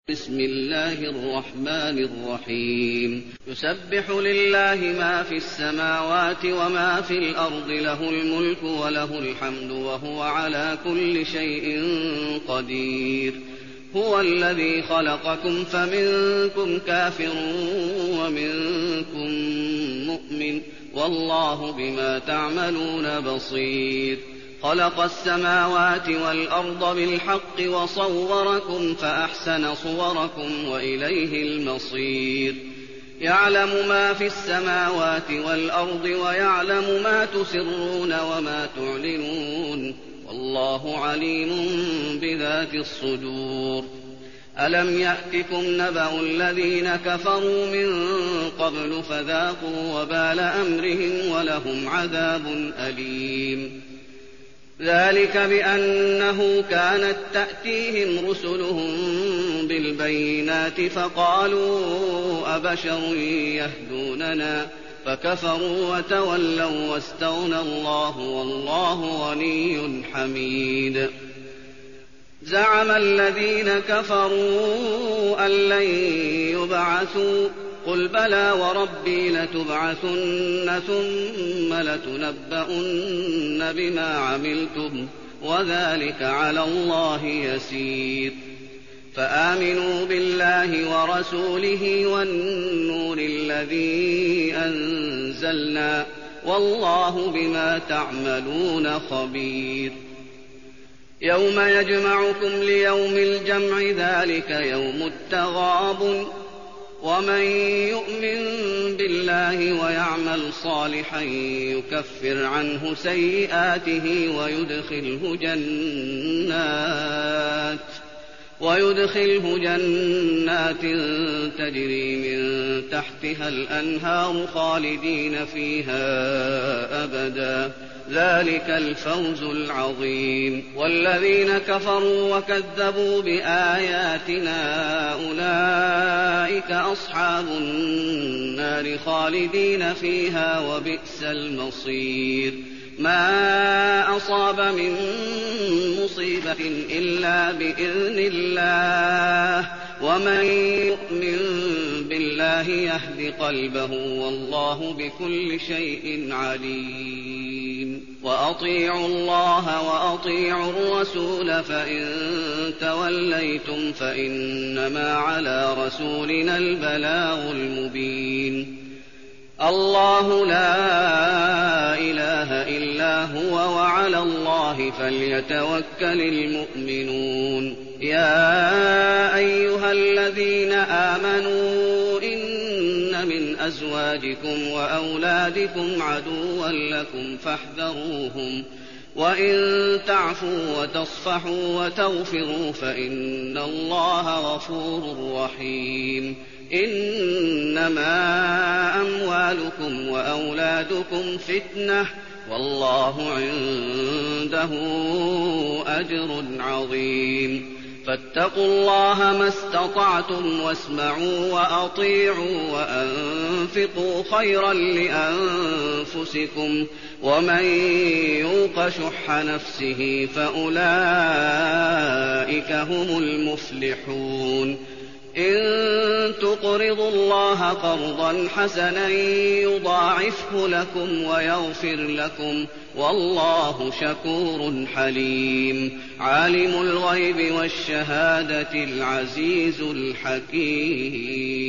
بسم الله الرحمن الرحيم يسبح لله ما في السماوات وما في الأرض له الملك وله الحمد وهو على كل شيء قدير هو الذي خلقكم فمنكم كافر ومنكم مؤمن والله بما تعملون بصير خلق السماوات والأرض بالحق وصوركم فأحسن صوركم وإليه المصير يعلم ما في السماوات والأرض ويعلم ما تسرون وما تعلنون والله عليم بذات الصدور ألم يأتكم نبأ الذين كفروا من قبل فذاقوا وبال أمرهم ولهم عذاب أليم ذلك بأنه كانت تأتيهم رسلهم بالبينات فقالوا أبشر يهدوننا فكفروا وتولوا واستغنى الله والله غني حميد زعم الذين كفروا أن لن يبعثوا قل بلى وربي لتبعثن ثم لتنبؤن بما عملتم وذلك على الله يسير فآمنوا بالله ورسوله والنور الذي أنزلنا والله بما تعملون خبير يوم يجمعكم ليوم الجمع ذلك يوم التغابن ومن يؤمن بالله ويعمل صالحا يكفر عنه سيئاته ويدخله جنات تجري من تحتها الأنهار خالدين فيها أبدا ذلك الفوز العظيم والذين كفروا وكذبوا بآياتنا أولئك أصحاب النار خالدين فيها وبئس المصير ما أصاب من مصيبة إلا بإذن الله ومن يؤمن بالله يهد قلبه والله بكل شيء عليم وأطيعوا الله وأطيعوا الرسول فإن توليتم فإنما على رسولنا البلاغ المبين الله لا إله إلا هو وعلى الله فليتوكل المؤمنون يا أيها الذين آمنوا إن من أزواجكم وأولادكم عدوا لكم فاحذروهم وإن تعفوا وتصفحوا وتغفروا فإن الله غفور رحيم إنما أموالكم وأولادكم فتنة والله عنده أجر عظيم فاتقوا الله ما استطعتم واسمعوا وأطيعوا وأنفقوا خيرا لأنفسكم ومن يوق شح نفسه فأولئك هم المفلحون إن تقرضوا الله قرضا حسنا يضاعفه لكم ويغفر لكم والله شكور حليم عالم الغيب والشهادة العزيز الحكيم